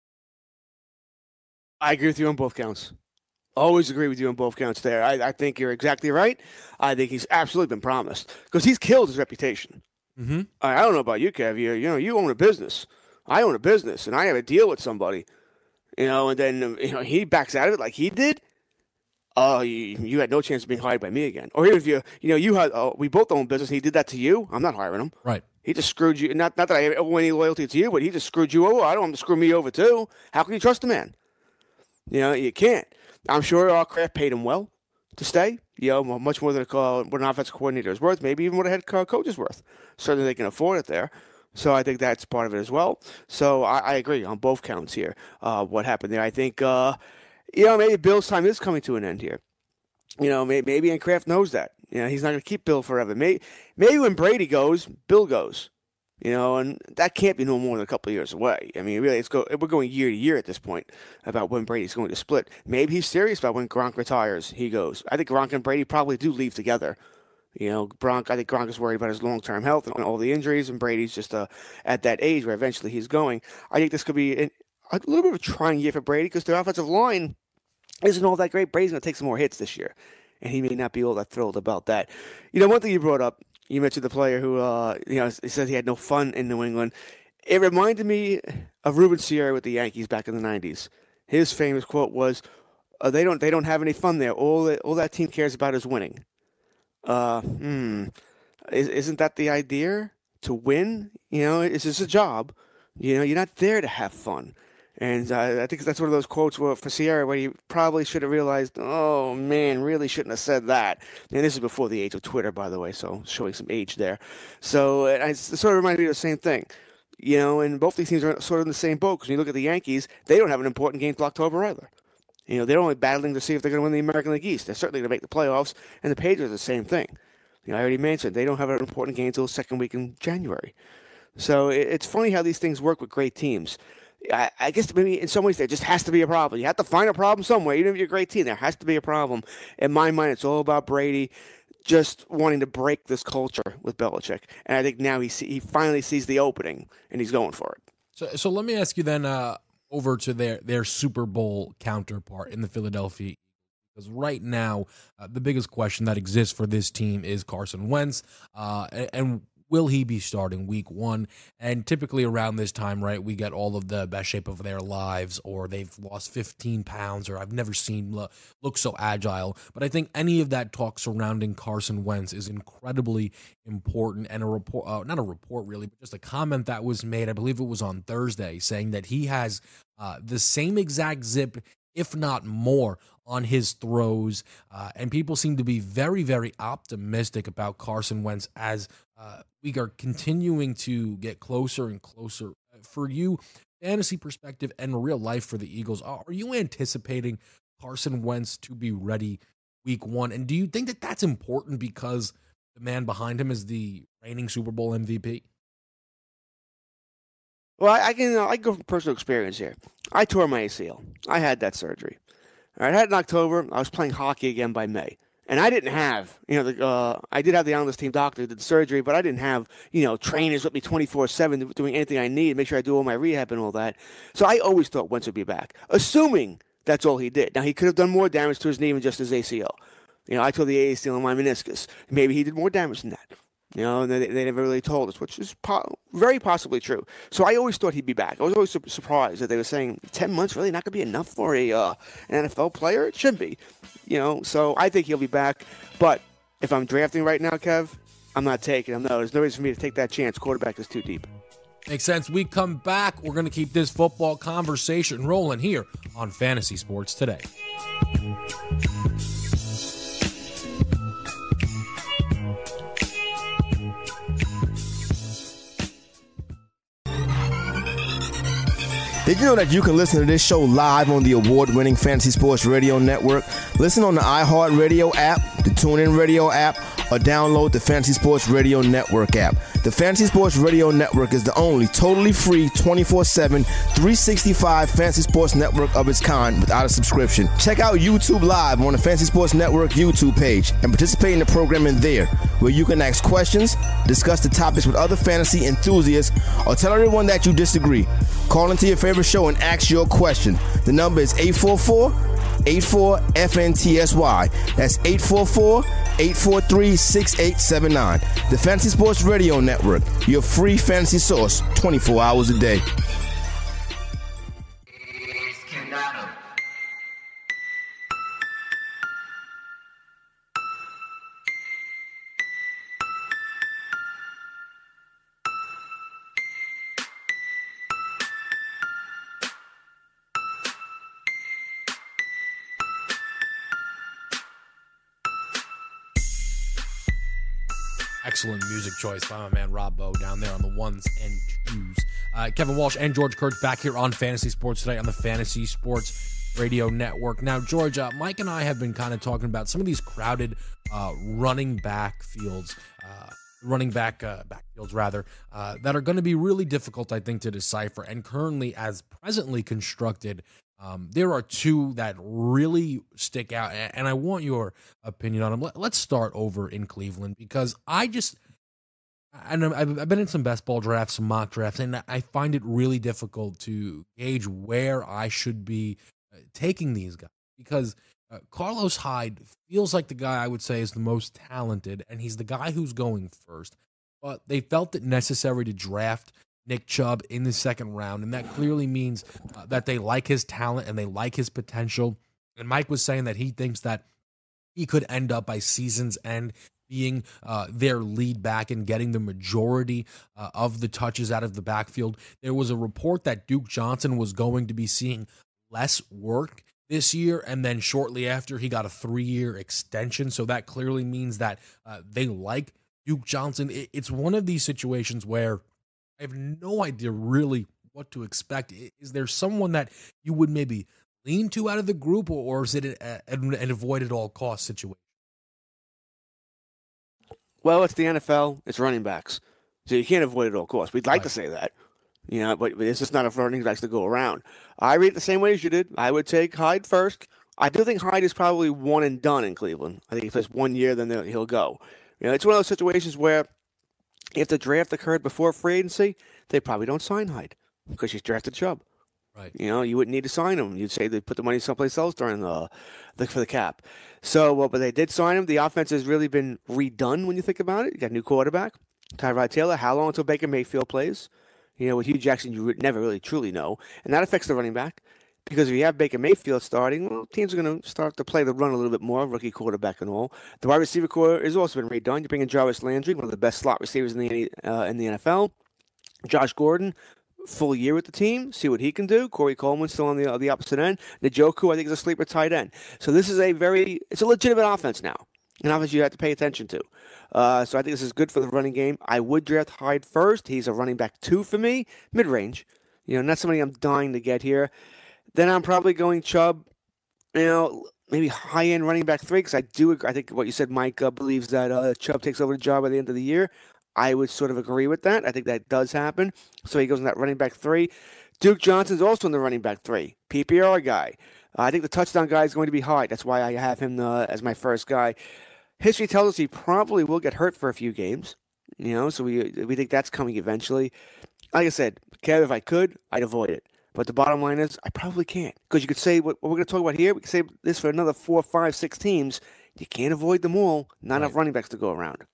I agree with you on both counts. Always agree with you on both counts there. I, I think you're exactly right. I think he's absolutely been promised because he's killed his reputation. Mm-hmm. I, I don't know about you, Kev. You, you know, you own a business. I own a business, and I have a deal with somebody. You know, and then you know he backs out of it like he did. Oh, uh, you, you had no chance of being hired by me again. Or even if you, you know, you had, uh, we both own business. He did that to you. I'm not hiring him. Right. He just screwed you. Not, not that I owe any loyalty to you, but he just screwed you over. I don't want him to screw me over too. How can you trust a man? You know, you can't. I'm sure our Kraft paid him well to stay. You know, much more than a, uh, what an offensive coordinator is worth. Maybe even what a head coach is worth. Certainly, they can afford it there. So I think that's part of it as well. So I, I agree on both counts here. Uh, what happened there? I think, uh, you know, maybe Bill's time is coming to an end here. You know, maybe, maybe and Kraft knows that. You know, he's not going to keep Bill forever. Maybe, maybe when Brady goes, Bill goes. You know, and that can't be no more than a couple of years away. I mean, really, it's go, we're going year to year at this point about when Brady's going to split. Maybe he's serious about when Gronk retires, he goes. I think Gronk and Brady probably do leave together. You know, Gronk, I think Gronk is worried about his long-term health and all the injuries, and Brady's just uh, at that age where eventually he's going. I think this could be an, a little bit of a trying year for Brady because their offensive line isn't all that great. Brady's going to take some more hits this year, and he may not be all that thrilled about that. You know, one thing you brought up, you mentioned the player who, uh, you know, he said he had no fun in New England. It reminded me of Ruben Sierra with the Yankees back in the nineties. His famous quote was, uh, "They don't, they don't have any fun there. All that, all that team cares about is winning." Uh, hmm, is, isn't that the idea? To win? You know, it's just a job. You know, you're not there to have fun. And uh, I think that's one of those quotes where, for Sierra where he probably should have realized, oh, man, really shouldn't have said that. And this is before the age of Twitter, by the way, so showing some age there. So it, it sort of reminded me of the same thing. You know, and both these teams are sort of in the same boat because when you look at the Yankees, they don't have an important game till October either. You know, they're only battling to see if they're going to win the American League East. They're certainly going to make the playoffs, and the Patriots are the same thing. You know, I already mentioned they don't have an important game until the second week in January. So it, it's funny how these things work with great teams. I, I guess maybe in some ways there just has to be a problem. You have to find a problem somewhere. Even if you're a great team, there has to be a problem. In my mind, it's all about Brady just wanting to break this culture with Belichick. And I think now he see, he finally sees the opening, and he's going for it. So, so let me ask you then uh, over to their, their Super Bowl counterpart in the Philadelphia. Because right now, uh, the biggest question that exists for this team is Carson Wentz. Uh, and, and will he be starting week one? And typically around this time, right, we get all of the best shape of their lives, or they've lost fifteen pounds, or I've never seen look, look so agile. But I think any of that talk surrounding Carson Wentz is incredibly important. And a report, uh, not a report really, but just a comment that was made, I believe it was on Thursday, saying that he has uh, the same exact zip, if not more, on his throws. Uh, and people seem to be very, very optimistic about Carson Wentz as uh, we are continuing to get closer and closer. For you, fantasy perspective and real life for the Eagles, are you anticipating Carson Wentz to be ready week one? And do you think that that's important because the man behind him is the reigning Super Bowl M V P? Well, I, I can uh, I can go from personal experience here. I tore my A C L. I had that surgery. All right, I had it in October. I was playing hockey again by May. And I didn't have, you know, the, uh, I did have the analyst team doctor who did the surgery, but I didn't have, you know, trainers with me twenty-four seven doing anything I need, make sure I do all my rehab and all that. So I always thought Wentz would be back, assuming that's all he did. Now, he could have done more damage to his knee than just his A C L. You know, I tore the A C L in my meniscus. Maybe he did more damage than that. You know, and they, they never really told us, which is po- very possibly true. So I always thought he'd be back. I was always su- surprised that they were saying ten months really not going to be enough for a uh, an N F L player. It should be, you know. So I think he'll be back. But if I'm drafting right now, Kev, I'm not taking him. No, there's no reason for me to take that chance. Quarterback is too deep. Makes sense. We come back. We're going to keep this football conversation rolling here on Fantasy Sports Today. Did you know that you can listen to this show live on the award-winning Fantasy Sports Radio Network? Listen on the iHeartRadio app, the TuneIn Radio app, or download the Fantasy Sports Radio Network app. The Fantasy Sports Radio Network is the only totally free twenty-four seven, three sixty-five Fantasy Sports Network of its kind without a subscription. Check out YouTube Live on the Fantasy Sports Network YouTube page and participate in the programming there, where you can ask questions, discuss the topics with other fantasy enthusiasts, or tell everyone that you disagree. Call into your favorite show and ask your question. The number is eight four four, eight four, F N T S Y. That's eight four four, eight four three, six eight seven nine. The Fantasy Sports Radio Network, your free fantasy source twenty-four hours a day. Excellent music choice by my man Rob Bowe down there on the ones and twos. Uh, Kevin Walsh and George Kurtz back here on Fantasy Sports Today on the Fantasy Sports Radio Network. Now, George, uh, Mike and I have been kind of talking about some of these crowded uh, running back fields, uh, running back uh, backfields rather, uh, that are going to be really difficult, I think, to decipher. And currently, as presently constructed, Um, there are two that really stick out, and I want your opinion on them. Let's start over in Cleveland, because I just, I know I've been in some best ball drafts, some mock drafts, and I find it really difficult to gauge where I should be taking these guys, because uh, Carlos Hyde feels like the guy I would say is the most talented, and he's the guy who's going first, but they felt it necessary to draft Nick Chubb in the second round, and that clearly means uh, that they like his talent and they like his potential. And Mike was saying that he thinks that he could end up by season's end being uh, their lead back and getting the majority uh, of the touches out of the backfield. There was a report that Duke Johnson was going to be seeing less work this year, and then shortly after he got a three-year extension. So that clearly means that uh, they like Duke Johnson. It, it's one of these situations where I have no idea really what to expect. Is there someone that you would maybe lean to out of the group, or, or is it an, an avoid at all cost situation? Well, it's the N F L. It's running backs. So you can't avoid it at all costs. We'd like Right. to say that, you know, but, but it's just not enough running backs to go around. I read it the same way as you did. I would take Hyde first. I do think Hyde is probably one and done in Cleveland. I think if it's one year, then he'll go. You know, it's one of those situations where if the draft occurred before free agency, they probably don't sign Hyde because he's drafted Chubb. Right. You know, you wouldn't need to sign him. You'd say they put the money someplace else during the, the for the cap. So, well, but they did sign him. The offense has really been redone when you think about it. You got a new quarterback, Tyrod Taylor. How long until Baker Mayfield plays? You know, with Hugh Jackson, you would never really truly know, and that affects the running back. Because if you have Baker Mayfield starting, well, teams are going to start to play the run a little bit more, rookie quarterback and all. The wide receiver core has also been redone. You bring in Jarvis Landry, one of the best slot receivers in the uh, in the N F L. Josh Gordon, full year with the team, see what he can do. Corey Coleman still on the uh, the opposite end. Njoku, I think, is a sleeper tight end. So this is a very, it's a legitimate offense now. An offense you have to pay attention to. Uh, so I think this is good for the running game. I would draft Hyde first. He's a running back two for me, mid-range. You know, not somebody I'm dying to get here. Then I'm probably going Chubb, you know, maybe high-end running back three, because I do agree. I think what you said, Mike, uh, believes that uh, Chubb takes over the job by the end of the year. I would sort of agree with that. I think that does happen. So he goes in that running back three. Duke Johnson's also in the running back three, P P R guy. Uh, I think the touchdown guy is going to be Hyde. That's why I have him uh, as my first guy. History tells us he probably will get hurt for a few games, you know, so we we think that's coming eventually. Like I said, Kev, if I could, I'd avoid it. But the bottom line is, I probably can't. Because you could say what, what we're going to talk about here, we could say this for another four, five, six teams. You can't avoid them all. Not Right. enough running backs to go around.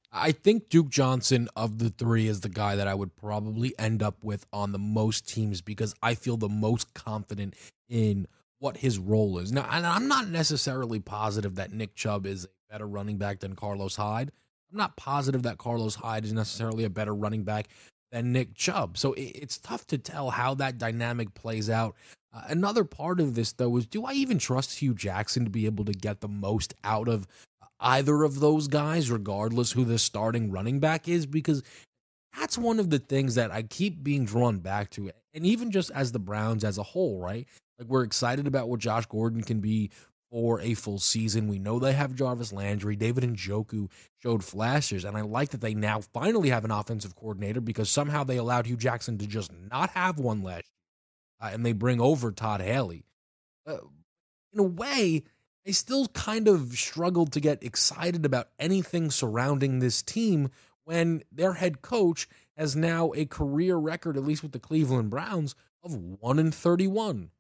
I think Duke Johnson of the three is the guy that I would probably end up with on the most teams because I feel the most confident in what his role is. Now, and I'm not necessarily positive that Nick Chubb is a better running back than Carlos Hyde. I'm not positive that Carlos Hyde is necessarily a better running back than Nick Chubb. So it's tough to tell how that dynamic plays out. Uh, another part of this, though, is do I even trust Hugh Jackson to be able to get the most out of either of those guys, regardless who the starting running back is? Because that's one of the things that I keep being drawn back to. And even just as the Browns as a whole, right? Like, we're excited about what Josh Gordon can be for a full season. We know they have Jarvis Landry. David Njoku showed flashes. And I like that they now finally have an offensive coordinator because somehow they allowed Hugh Jackson to just not have one last year. Uh, and they bring over Todd Haley. Uh, in a way, I still kind of struggled to get excited about anything surrounding this team when their head coach has now a career record, at least with the Cleveland Browns, of one and thirty-one.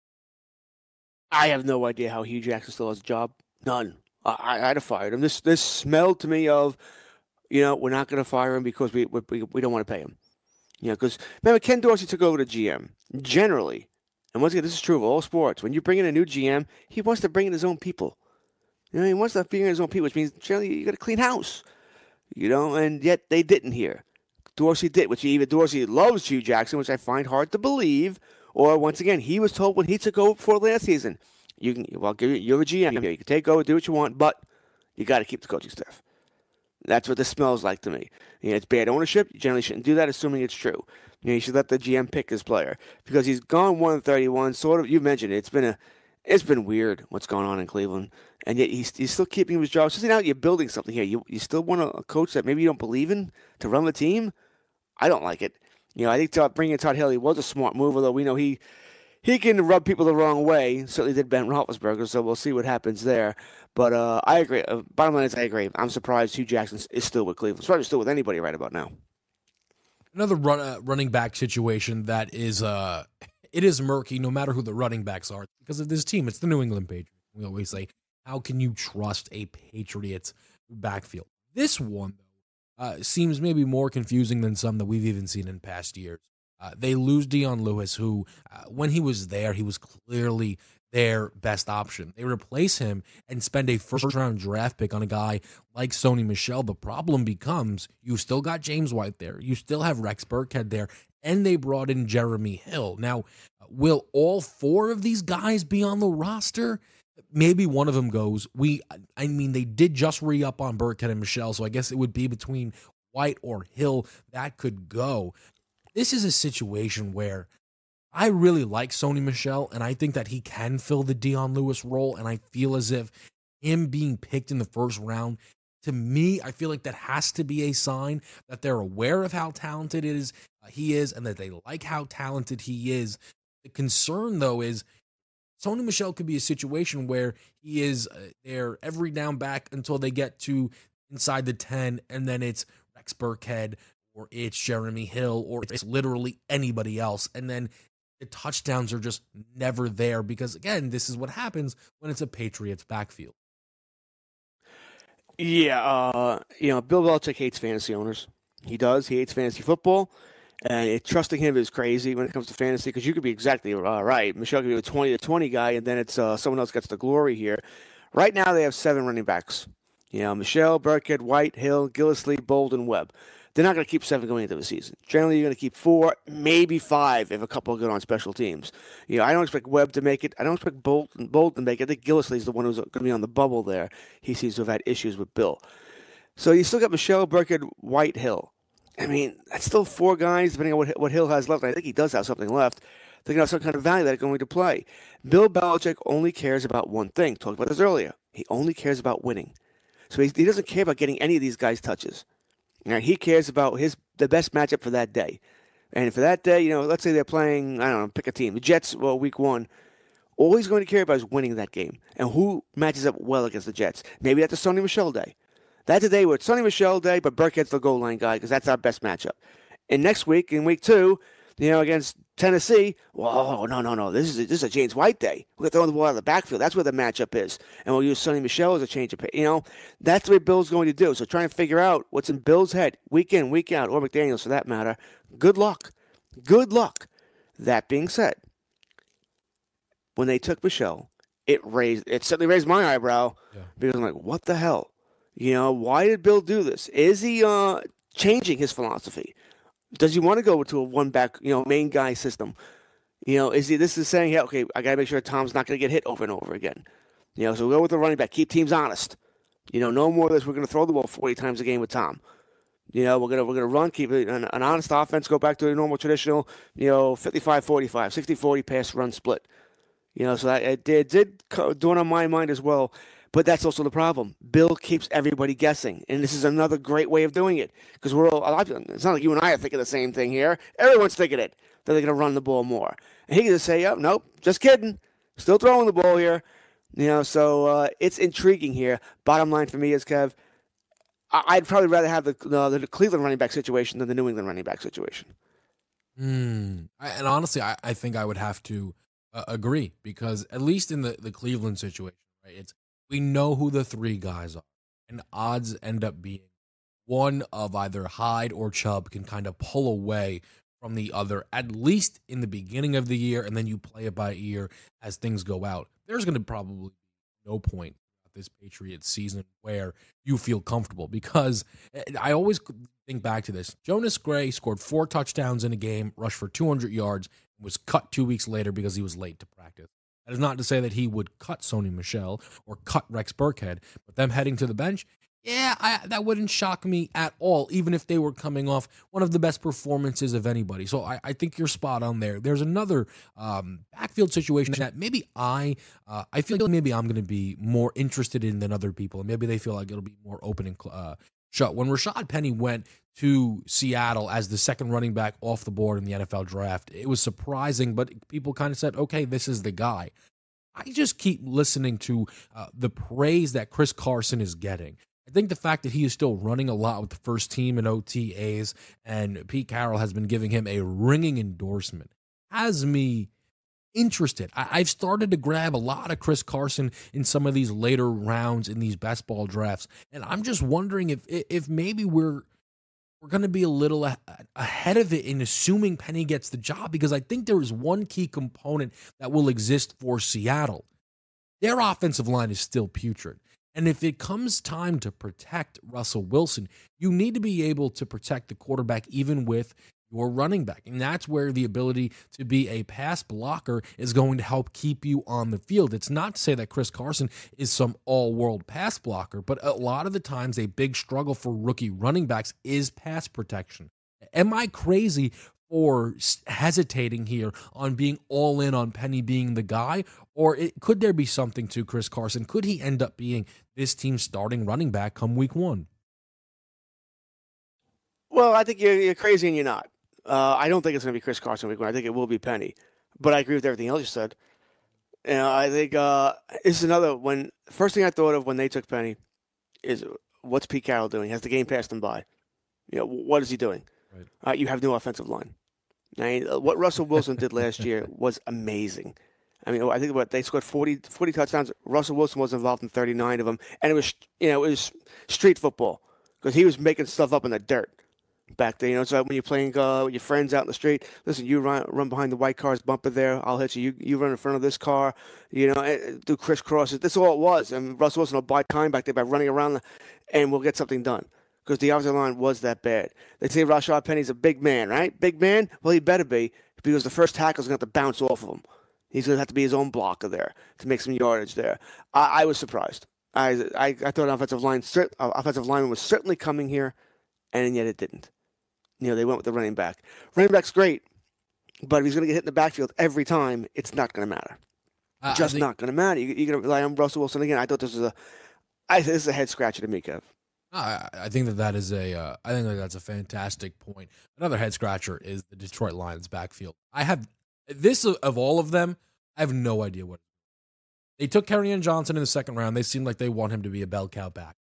I have no idea how Hugh Jackson still has a job. None. I, I'd have fired him. This this smelled to me of, you know, we're not going to fire him because we we, we don't want to pay him. You know, because remember, Ken Dorsey took over the G M. Generally, and once again, this is true of all sports, when you bring in a new G M, he wants to bring in his own people. You know, he wants to bring in his own people, which means generally you got to clean house. You know, and yet they didn't here. Dorsey did, which either Dorsey loves Hugh Jackson, which I find hard to believe, or once again, he was told when he took over for last season, you can, well, give you, you're a G M here. You can take over, do what you want, but you got to keep the coaching staff. That's what this smells like to me. You know, it's bad ownership. You generally shouldn't do that, assuming it's true. You know, you should let the G M pick his player because he's gone one thirty-one. Sort of, you mentioned it. It's been a, it's been weird what's going on in Cleveland, and yet he's he's still keeping his job. So now you're building something here. You you still want a coach that maybe you don't believe in to run the team. I don't like it. You know, I think Todd, bringing in Todd Haley was a smart move, although we know he he can rub people the wrong way. Certainly did Ben Roethlisberger, so we'll see what happens there. But uh, I agree. Uh, bottom line is I agree. I'm surprised Hugh Jackson is still with Cleveland. Probably still with anybody right about now. Another run, uh, running back situation that is uh, it is murky no matter who the running backs are because of this team. It's the New England Patriots. We always say, how can you trust a Patriots backfield? This one, though, uh, seems maybe more confusing than some that we've even seen in past years. Uh, they lose Dion Lewis, who, uh, when he was there, he was clearly their best option. They replace him and spend a first-round draft pick on a guy like Sony Michel. The problem becomes you still got James White there. You still have Rex Burkhead there, and they brought in Jeremy Hill. Now, will all four of these guys be on the roster? Maybe one of them goes. We, I mean, they did just re-up on Burkhead and Michel, so I guess it would be between White or Hill that could go. This is a situation where I really like Sony Michel, and I think that he can fill the Dion Lewis role, and I feel as if him being picked in the first round, to me, I feel like that has to be a sign that they're aware of how talented it is, uh, he is and that they like how talented he is. The concern, though, is Sony Michel could be a situation where he is uh, their every down back until they get to inside the ten, and then it's Rex Burkhead, or it's Jeremy Hill, or it's literally anybody else, and then the touchdowns are just never there because, again, this is what happens when it's a Patriots backfield. Yeah, uh, you know, Bill Belichick hates fantasy owners. He does. He hates fantasy football, and it, trusting him is crazy when it comes to fantasy because you could be exactly uh, right. Michelle could be a twenty to twenty guy, and then it's uh, someone else gets the glory here. Right now, they have seven running backs. You know, Michel, Burkhead, White, Hill, Gillislee, Bolden, Webb. They're not going to keep seven going into the season. Generally, you're going to keep four, maybe five if a couple are good on special teams. You know, I don't expect Webb to make it. I don't expect Bolton, Bolton to make it. I think Gillislee is the one who's going to be on the bubble there. He seems to have had issues with Bill. So you still got Michel, Burkhead, White, Hill. I mean, that's still four guys, depending on what, what Hill has left. I think he does have something left. They're going to have some kind of value that are going to play. Bill Belichick only cares about one thing. Talked about this earlier. He only cares about winning. So he, he doesn't care about getting any of these guys touches. Now, he cares about his the best matchup for that day. And for that day, you know, let's say they're playing, I don't know, pick a team. The Jets, well, week one. All he's going to care about is winning that game. And who matches up well against the Jets. Maybe that's a Sony Michel day. That's a day where it's Sony Michel day, but Burkhead's the goal line guy because that's our best matchup. And next week, in week two, you know, against Tennessee, whoa, no, no, no. This is a, this is a James White day. We're going to throw the ball out of the backfield. That's where the matchup is. And we'll use Sonny Michel as a change of pace. You know, that's what Bill's going to do. So trying to figure out what's in Bill's head week in, week out, or McDaniels for that matter. Good luck. Good luck. That being said, when they took Michel, it raised, it certainly raised my eyebrow yeah. because I'm like, what the hell? You know, why did Bill do this? Is he uh, changing his philosophy? Does he want to go to a one-back, you know, main guy system? You know, is he? This is saying, yeah, okay, I got to make sure Tom's not going to get hit over and over again. You know, so we'll go with the running back. Keep teams honest. You know, no more of this. We're going to throw the ball forty times a game with Tom. You know, we're gonna we're gonna run, keep it an, an honest offense. Go back to the normal traditional, you know, fifty-five forty-five, sixty forty pass run split. You know, so that it did did dawn on my mind as well. But that's also the problem. Bill keeps everybody guessing, and this is another great way of doing it because we're all. It's not like you and I are thinking the same thing here. Everyone's thinking it that they're going to run the ball more, and he can just say, "Oh, nope, just kidding. Still throwing the ball here." You know, so uh, it's intriguing here. Bottom line for me is, Kev, I'd probably rather have the uh, the Cleveland running back situation than the New England running back situation. Mm. I, and honestly, I, I think I would have to uh, agree because at least in the, the Cleveland situation, right, it's we know who the three guys are, and odds end up being one of either Hyde or Chubb can kind of pull away from the other, at least in the beginning of the year, and then you play it by ear as things go out. There's going to probably be no point at this Patriots season where you feel comfortable because I always think back to this. Jonas Gray scored four touchdowns in a game, rushed for two hundred yards, and was cut two weeks later because he was late to practice. That is not to say that he would cut Sony Michel or cut Rex Burkhead, but them heading to the bench, yeah, I, that wouldn't shock me at all, even if they were coming off one of the best performances of anybody. So I, I think you're spot on there. There's another um, backfield situation that maybe I uh, I feel like maybe I'm going to be more interested in than other people, and maybe they feel like it'll be more open and uh, shut. When Rashad Penny went to Seattle as the second running back off the board in the N F L draft, it was surprising, but people kind of said, okay, this is the guy. I just keep listening to uh, the praise that Chris Carson is getting. I think the fact that he is still running a lot with the first team in O T As and Pete Carroll has been giving him a ringing endorsement has me interested. I- I've started to grab a lot of Chris Carson in some of these later rounds in these best ball drafts, and I'm just wondering if if maybe we're we're going to be a little a- ahead of it in assuming Penny gets the job, because I think there is one key component that will exist for Seattle. Their offensive line is still putrid. And if it comes time to protect Russell Wilson, you need to be able to protect the quarterback even with your running back. And that's where the ability to be a pass blocker is going to help keep you on the field. It's not to say that Chris Carson is some all-world pass blocker, but a lot of the times a big struggle for rookie running backs is pass protection. Am I crazy for hesitating here on being all in on Penny being the guy? Or it, could there be something to Chris Carson? Could he end up being this team's starting running back come week one? Well, I think you're, you're crazy and you're not. Uh, I don't think it's going to be Chris Carson week one. I think it will be Penny. But I agree with everything else you said. You know, I think uh, this is another when first thing I thought of when they took Penny is what's Pete Carroll doing? Has the game passed him by? You know, what is he doing? Right. Uh, you have no offensive line. I mean, what Russell Wilson did last year was amazing. I mean, I think what they scored forty, forty touchdowns. Russell Wilson was involved in thirty-nine of them, and it was, you know, it was street football because he was making stuff up in the dirt back there. You know, so when you're playing uh, with your friends out in the street, listen, you run run behind the white car's bumper there, I'll hit you. You you run in front of this car, you know, do crisscrosses. That's all it was. And Russell Wilson will buy time back there by running around, and we'll get something done. Because the offensive line was that bad. They say Rashad Penny's a big man, right? Big man? Well, he better be, because the first tackle's going to have to bounce off of him. He's going to have to be his own blocker there to make some yardage there. I, I was surprised. I, I I thought offensive line cert, uh, offensive lineman was certainly coming here, and yet it didn't. You know, they went with the running back. Running back's great, but if he's going to get hit in the backfield every time, it's not going to matter. Uh, Just think, not going to matter. You, you're going to rely on Russell Wilson again. I thought this was a, I this is a head scratcher to me, Kev. I, I think that that is a, uh, I think that that's a fantastic point. Another head scratcher is the Detroit Lions backfield. I have this of all of them. I have no idea what they took. Kerryon Johnson in the second round. They seem like they want him to be a bell cow back.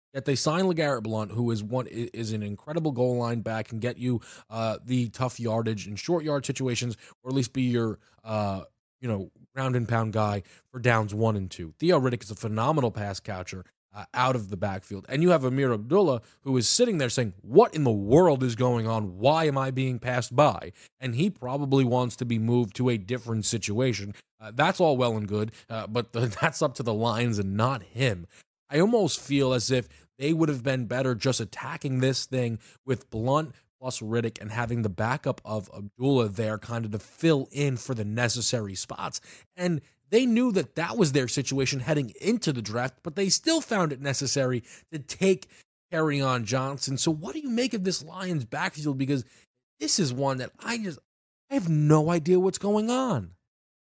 Yet they sign LeGarrette Blount, who is one is an incredible goal line back, can get you uh, the tough yardage in short yard situations, or at least be your uh, you know ground and pound guy for downs one and two. Theo Riddick is a phenomenal pass catcher uh, out of the backfield, and you have Amir Abdullah, who is sitting there saying, "What in the world is going on? Why am I being passed by?" And he probably wants to be moved to a different situation. Uh, that's all well and good, uh, but the, that's up to the Lions and not him. I almost feel as if they would have been better just attacking this thing with Blount plus Riddick and having the backup of Abdullah there kind of to fill in for the necessary spots. And they knew that that was their situation heading into the draft, but they still found it necessary to take Kerryon Johnson. So what do you make of this Lions backfield? Because this is one that I just, I have no idea what's going on.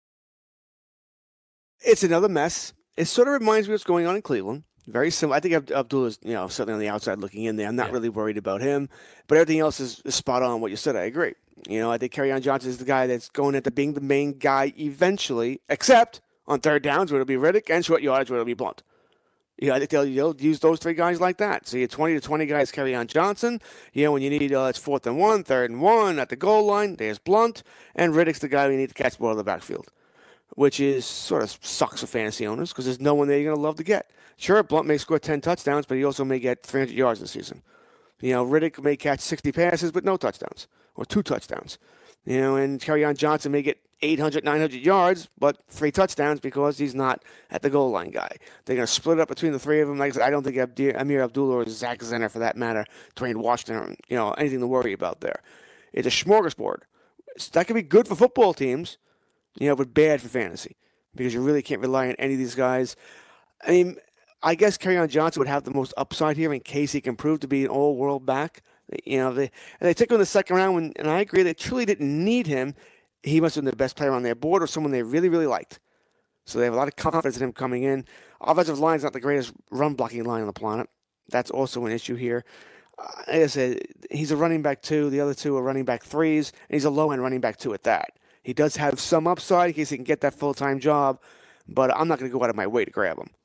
It's another mess. It sort of reminds me of what's going on in Cleveland. Very similar. I think Abdullah's, you know, certainly on the outside looking in there. I'm not yeah. really worried about him, but everything else is, is spot on what you said. I agree. You know, I think Kerryon Johnson is the guy that's going into being the main guy eventually, except on third downs where it'll be Riddick and short yardage where it'll be Blount. You know, I think they'll, they'll use those three guys like that. So you twenty to twenty guys, Kerryon Johnson. You know, when you need, uh, it's fourth and one, third and one at the goal line, there's Blount, and Riddick's the guy we need to catch the ball in the backfield, which is sort of sucks for fantasy owners because there's no one there you're going to love to get. Sure, Blount may score ten touchdowns, but he also may get three hundred yards this season. You know, Riddick may catch sixty passes, but no touchdowns, or two touchdowns. You know, and Kerryon Johnson may get eight hundred, nine hundred yards, but three touchdowns because he's not at the goal line guy. They're going to split up between the three of them. Like I said, I don't think Amir Abdullah or Zach Zenner, for that matter, Dwayne Washington, you know, anything to worry about there. It's a smorgasbord. That could be good for football teams, you know, but bad for fantasy because you really can't rely on any of these guys. I mean, I guess Kerryon Johnson would have the most upside here in case he can prove to be an all-world back. You know, they and they took him in the second round, when, and I agree they truly didn't need him. He must have been the best player on their board or someone they really, really liked. So they have a lot of confidence in him coming in. Offensive line's not the greatest run-blocking line on the planet. That's also an issue here. Uh, like I said, he's a running back two. The other two are running back threes, and he's a low-end running back two at that. He does have some upside in case he can get that full-time job, but I'm not going to go out of my way to grab him.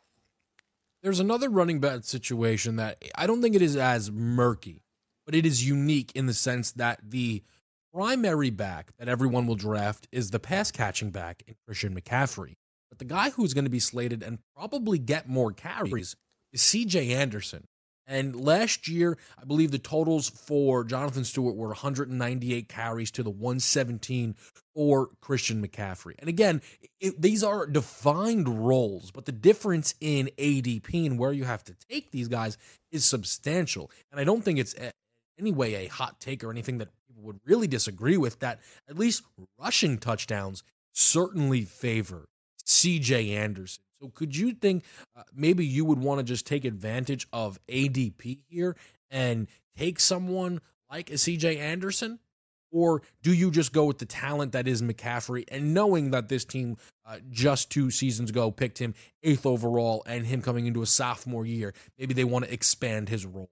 There's another running back situation that I don't think it is as murky, but it is unique in the sense that the primary back that everyone will draft is the pass-catching back in Christian McCaffrey. But the guy who's going to be slated and probably get more carries is C J Anderson. And last year, I believe the totals for Jonathan Stewart were one hundred ninety-eight carries to the one seventeen for Christian McCaffrey. And again, it, these are defined roles, but the difference in A D P and where you have to take these guys is substantial. And I don't think it's a, anyway a hot take or anything that people would really disagree with, that at least rushing touchdowns certainly favor C J Anderson. So could you think uh, maybe you would want to just take advantage of A D P here and take someone like a C J Anderson? Or do you just go with the talent that is McCaffrey, and knowing that this team uh, just two seasons ago picked him eighth overall and him coming into a sophomore year, maybe they want to expand his role?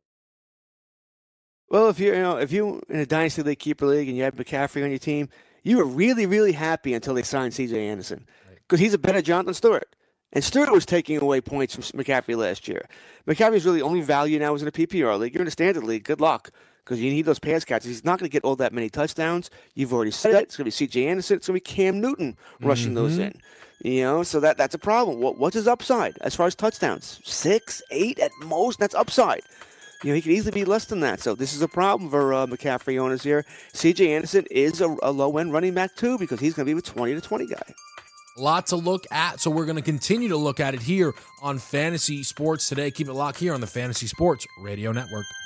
Well, if you're, you know, if you in a Dynasty League Keeper League and you have McCaffrey on your team, you were really, really happy until they signed C J Anderson because he's a better Jonathan Stewart. And Stewart was taking away points from McCaffrey last year. McCaffrey's really only value now is in a P P R league. You're in a standard league. Good luck, because you need those pass catches. He's not going to get all that many touchdowns. You've already said it. It's going to be C J Anderson. It's going to be Cam Newton rushing mm-hmm. those in. You know, so that that's a problem. What what's his upside as far as touchdowns? Six, eight at most. That's upside. You know, he could easily be less than that. So this is a problem for uh, McCaffrey owners here. C J Anderson is a, a low-end running back, too, because he's going to be a twenty to twenty guy. A lot to look at, so we're going to continue to look at it here on Fantasy Sports Today. Keep it locked here on the Fantasy Sports Radio Network.